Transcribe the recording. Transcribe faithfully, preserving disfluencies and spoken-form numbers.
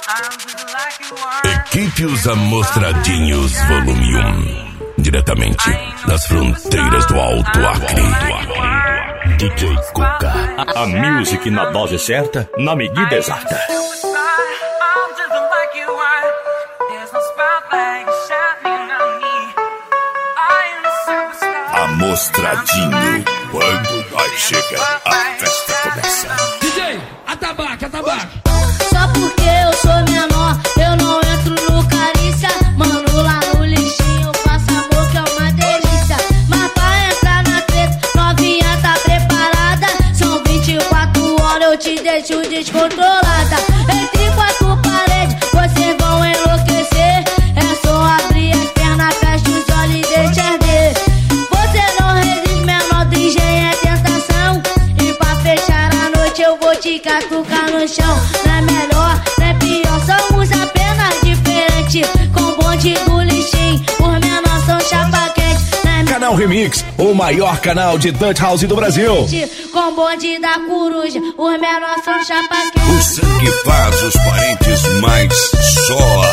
Equipe Os Amostradinhos Volume um, diretamente das fronteiras do Alto Acre. D J Cuca. A, a music na dose certa, na medida exata. Amostradinho, quando nós chega, a festa começa. D J, atabaque, atabaque. Só porque eu sou menor, eu não entro no carícia. Mano, lá no lixinho eu faço amor que é uma delícia. Mas pra entrar na treta, novinha tá preparada. São vinte e quatro horas, eu te deixo descontrolada. Entre quatro paredes, vocês vão enlouquecer. É só abrir as pernas, fecha os olhos e deixa arder. Você não resiste, menor do engenho é tentação. E pra fechar a noite eu vou te catucar no chão. Não é melhor, não é pior, somos apenas diferentes. Com bonde do lixinho, os menores são chapa quente. É Canal Remix, o maior canal de Dutch House do Brasil. Com bonde da coruja, os menores são chapa quente. O sangue faz os parentes mais só